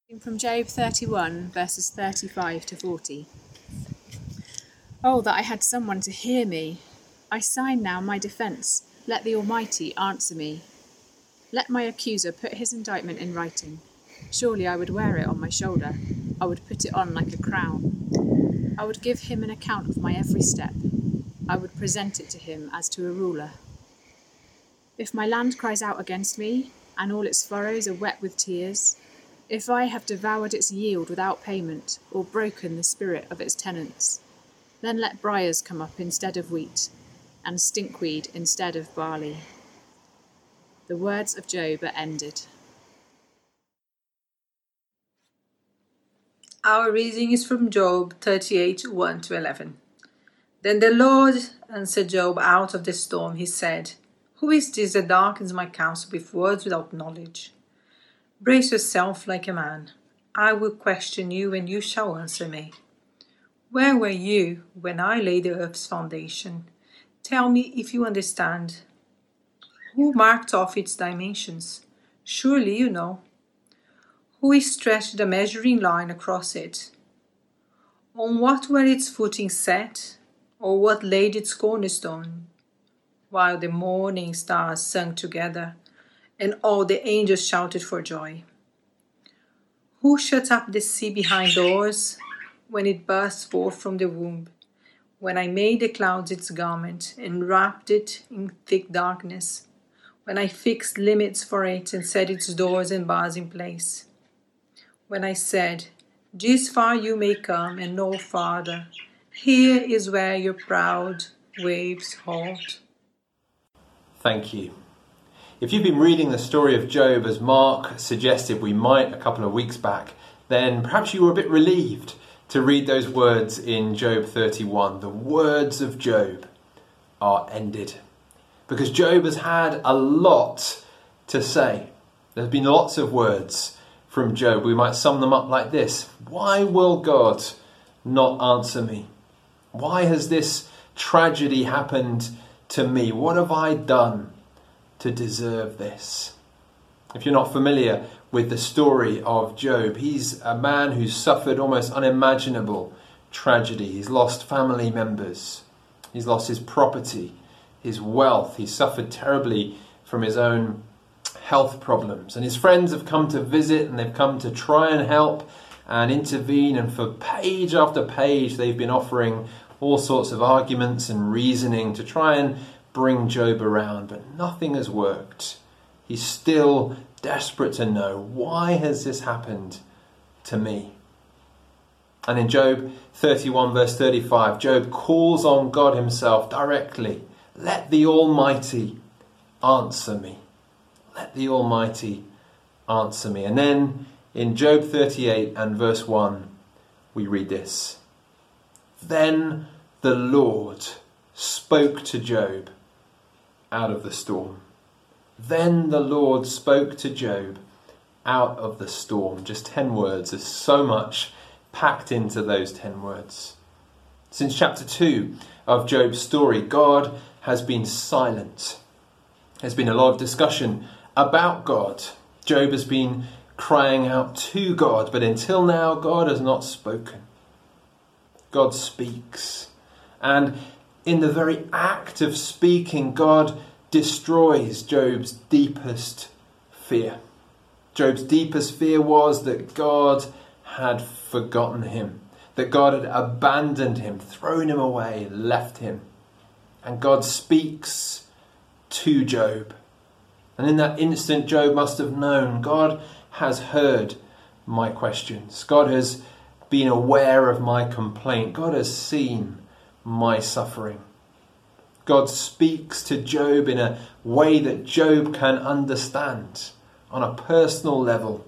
From Job 31, verses 35 to 40. Oh, that I had someone to hear me! I sign now my defence. Let the Almighty answer me. Let my accuser put his indictment in writing. Surely I would wear it on my shoulder. I would put it on like a crown. I would give him an account of my every step. I would present it to him as to a ruler. If my land cries out against me, and all its furrows are wet with tears, if I have devoured its yield without payment, or broken the spirit of its tenants, then let briars come up instead of wheat, and stinkweed instead of barley. The words of Job are ended. Our reading is from Job 38, 1-11. Then the Lord answered Job out of the storm. He said, Who is this that darkens my counsel with words without knowledge? Brace yourself like a man. I will question you, and you shall answer me. Where were you when I laid the earth's foundation? Tell me if you understand. Who marked off its dimensions? Surely you know. Who stretched the measuring line across it? On what were its footings set, or what laid its cornerstone? While the morning stars sang together, and all the angels shouted for joy. Who shut up the sea behind doors when it burst forth from the womb, when I made the clouds its garment and wrapped it in thick darkness, when I fixed limits for it and set its doors and bars in place, when I said, This far you may come and no farther, here is where your proud waves halt. Thank you. If you've been reading the story of Job as Mark suggested we might a couple of weeks back, then perhaps you were a bit relieved to read those words in Job 31. The words of Job are ended. Because Job has had a lot to say. There's been lots of words from Job. We might sum them up like this. Why will God not answer me? Why has this tragedy happened to me? What have I done to deserve this? If you're not familiar with the story of Job, he's a man who's suffered almost unimaginable tragedy. He's lost family members. He's lost his property, his wealth. He's suffered terribly from his own health problems. And his friends have come to visit, and they've come to try and help and intervene. And for page after page, they've been offering all sorts of arguments and reasoning to try and bring Job around, but nothing has worked. He's still desperate to know, why has this happened to me? And in Job 31 verse 35, Job calls on God himself directly. Let the Almighty answer me. Let the Almighty answer me. And then in Job 38 and verse 1, we read this. Then the Lord spoke to Job out of the storm. Then the Lord spoke to Job out of the storm. Just 10 words. There's so much packed into those 10 words. Since chapter 2 of Job's story, God has been silent. There's been a lot of discussion about God. Job has been crying out to God, but until now, God has not spoken. God speaks. And in the very act of speaking, God destroys Job's deepest fear. Job's deepest fear was that God had forgotten him, that God had abandoned him, thrown him away, left him. And God speaks to Job. And in that instant, Job must have known God has heard my questions. God has been aware of my complaint. God has seen my suffering. God speaks to Job in a way that Job can understand on a personal level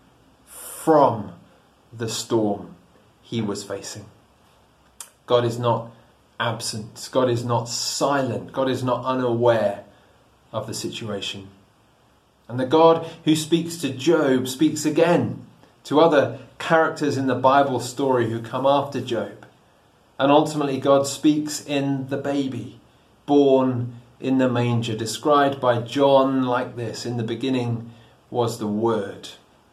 from the storm he was facing. God is not absent. God is not silent. God is not unaware of the situation. And the God who speaks to Job speaks again to other characters in the Bible story who come after Job. And ultimately God speaks in the baby born in the manger, described by John like this. In the beginning was the Word,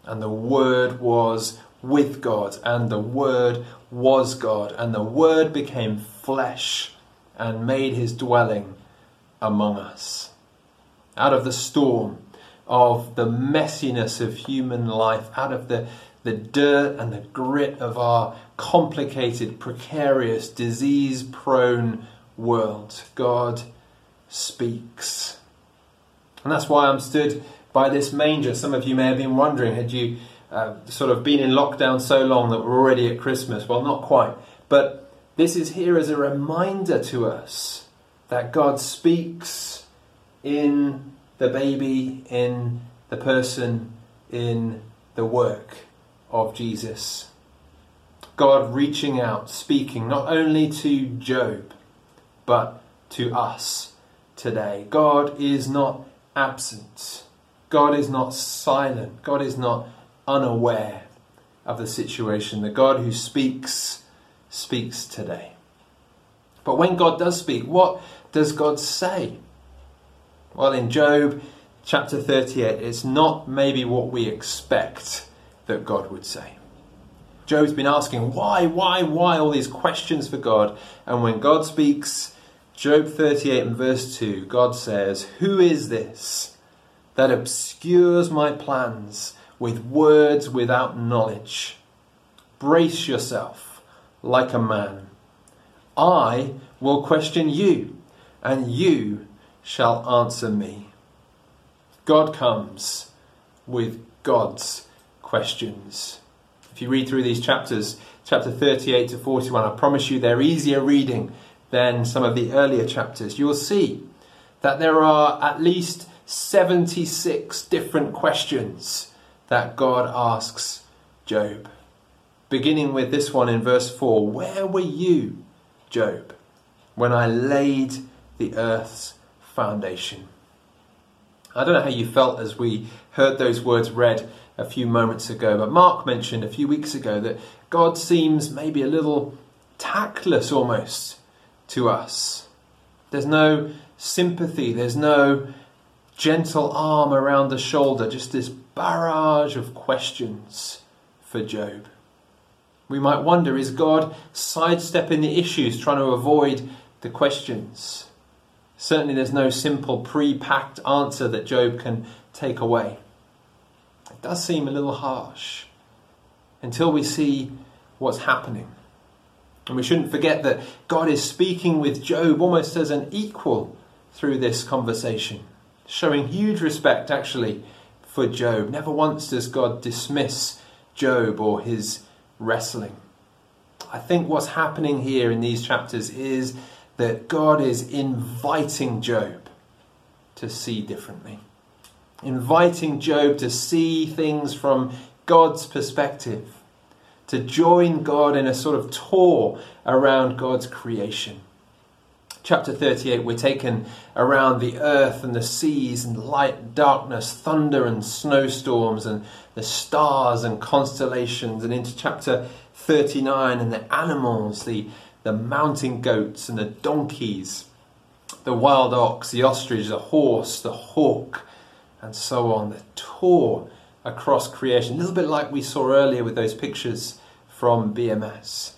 and the Word was with God, and the Word was God, and the Word became flesh and made his dwelling among us. Out of the storm of the messiness of human life, out of the dirt and the grit of our complicated, precarious, disease-prone world, God speaks. And that's why I'm stood by this manger. Some of you may have been wondering, had you sort of been in lockdown so long that we're already at Christmas? Well, not quite. But this is here as a reminder to us that God speaks in the baby, in the person, in the work of Jesus. God reaching out, speaking not only to Job, but to us today. God is not absent. God is not silent. God is not unaware of the situation. The God who speaks today. But when God does speak, what does God say? Well, in Job chapter 38, it's not maybe what we expect that God would say. Job's been asking why all these questions for God. And when God speaks, Job 38 and verse 2, God says, "Who is this that obscures my plans with words without knowledge? Brace yourself like a man. I will question you, and you shall answer me." God comes with God's questions. If you read through these chapters, chapter 38 to 41, I promise you they're easier reading than some of the earlier chapters. You will see that there are at least 76 different questions that God asks Job. Beginning with this one in verse 4, "Where were you, Job, when I laid the earth's foundation?" I don't know how you felt as we heard those words read a few moments ago, but Mark mentioned a few weeks ago that God seems maybe a little tactless almost to us. There's no sympathy, there's no gentle arm around the shoulder, just this barrage of questions for Job. We might wonder, is God sidestepping the issues, trying to avoid the questions? Certainly there's no simple pre-packed answer that Job can take away. It does seem a little harsh until we see what's happening. And we shouldn't forget that God is speaking with Job almost as an equal through this conversation, showing huge respect actually for Job. Never once does God dismiss Job or his wrestling. I think what's happening here in these chapters is that God is inviting Job to see differently. Inviting Job to see things from God's perspective. To join God in a sort of tour around God's creation. Chapter 38, we're taken around the earth and the seas and light and darkness, thunder and snowstorms and the stars and constellations, and into chapter 39 and the animals, the mountain goats and the donkeys, the wild ox, the ostrich, the horse, the hawk, and so on. The tour across creation, a little bit like we saw earlier with those pictures from BMS.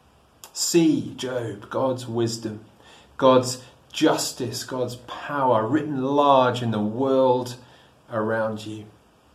See, Job, God's wisdom, God's justice, God's power written large in the world around you.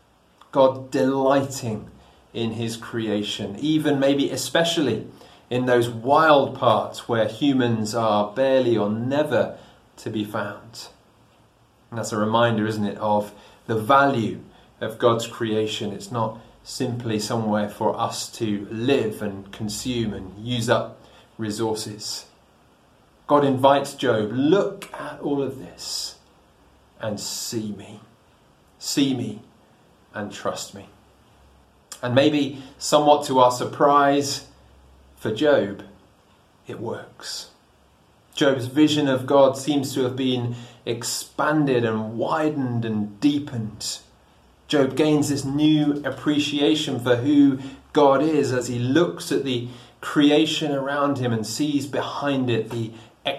God delighting in his creation, even maybe especially in those wild parts where humans are barely or never to be found. And that's a reminder, isn't it, of the value of God's creation. It's not simply somewhere for us to live and consume and use up resources. God invites Job, look at all of this and see me. See me and trust me. And maybe somewhat to our surprise, for Job, it works. Job's vision of God seems to have been expanded and widened and deepened. Job gains this new appreciation for who God is as he looks at the creation around him and sees behind it the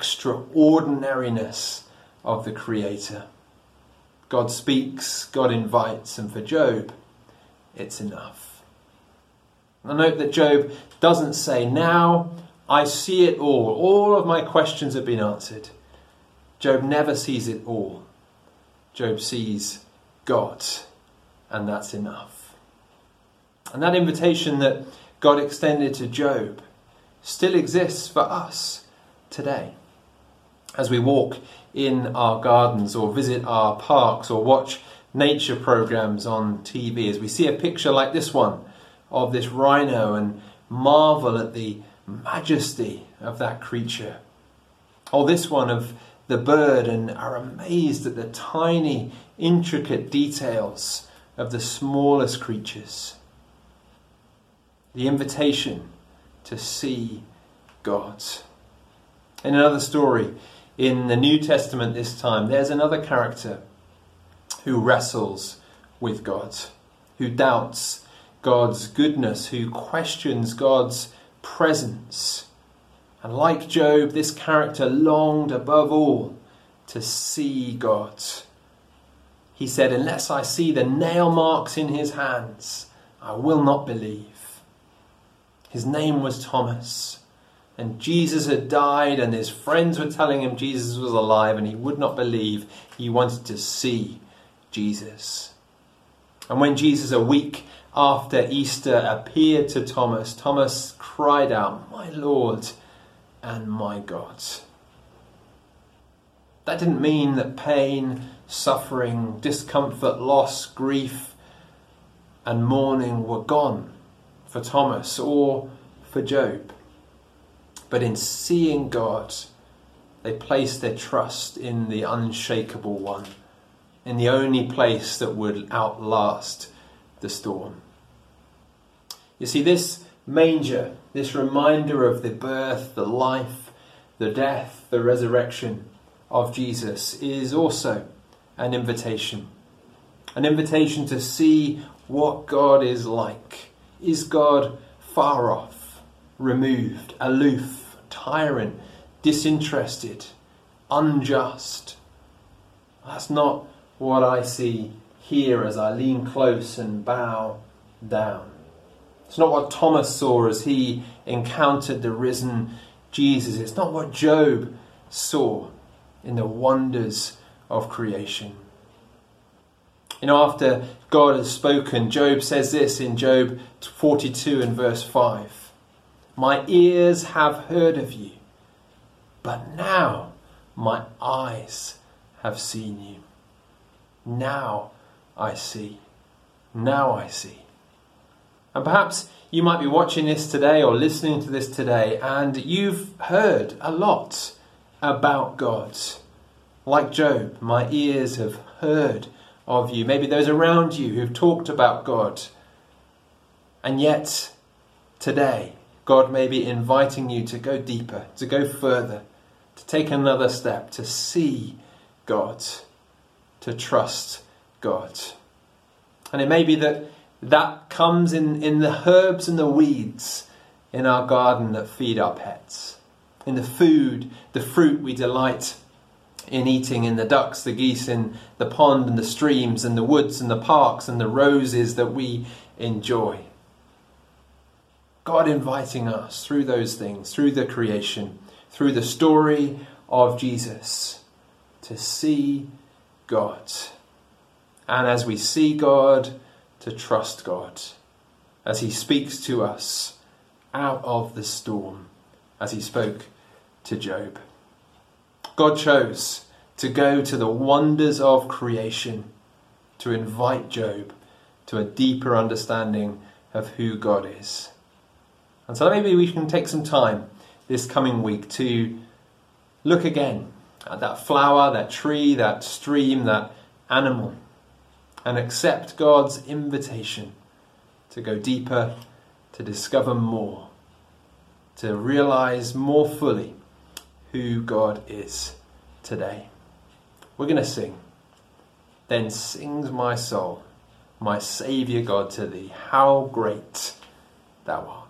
extraordinariness of the Creator. God speaks, God invites, and for Job, it's enough. I note that Job doesn't say, now I see it all of my questions have been answered. Job never sees it all. Job sees God, and that's enough. And that invitation that God extended to Job still exists for us today. As we walk in our gardens or visit our parks or watch nature programs on TV, as we see a picture like this one of this rhino and marvel at the majesty of that creature, or this one of the bird and are amazed at the tiny, intricate details of the smallest creatures. The invitation to see God. In another story in the New Testament this time, there's another character who wrestles with God, who doubts God's goodness, who questions God's presence. And like Job, this character longed above all to see God. He said, unless I see the nail marks in his hands, I will not believe. His name was Thomas. And Jesus had died and his friends were telling him Jesus was alive and he would not believe. He wanted to see Jesus. And when Jesus, a week after Easter, appeared to Thomas, Thomas cried out, "My Lord and my God." That didn't mean that pain, suffering, discomfort, loss, grief and mourning were gone for Thomas or for Job. But in seeing God, they placed their trust in the unshakable one, in the only place that would outlast the storm. You see, this manger, this reminder of the birth, the life, the death, the resurrection of Jesus is also an invitation. An invitation to see what God is like. Is God far off, removed, aloof, tyrant, disinterested, unjust? That's not what I see here as I lean close and bow down. It's not what Thomas saw as he encountered the risen Jesus. It's not what Job saw in the wonders of creation. You know, after God has spoken, Job says this in Job 42 and verse 5. My ears have heard of you, but now my eyes have seen you. Now I see. Now I see. And perhaps you might be watching this today or listening to this today and you've heard a lot about God. Like Job, my ears have heard of you. Maybe those around you who've talked about God. And yet, today, God may be inviting you to go deeper, to go further, to take another step, to see God, to trust God. And it may be that comes in the herbs and the weeds in our garden that feed our pets, in the food, the fruit we delight in eating, in the ducks, the geese in the pond and the streams and the woods and the parks and the roses that we enjoy. God inviting us through those things, through the creation, through the story of Jesus, to see God. And as we see God, to trust God as he speaks to us out of the storm, as he spoke to Job. God chose to go to the wonders of creation to invite Job to a deeper understanding of who God is. And so maybe we can take some time this coming week to look again at that flower, that tree, that stream, that animal, and accept God's invitation to go deeper, to discover more, to realize more fully who God is today. We're going to sing. Then sings my soul, my Saviour God to thee, how great thou art.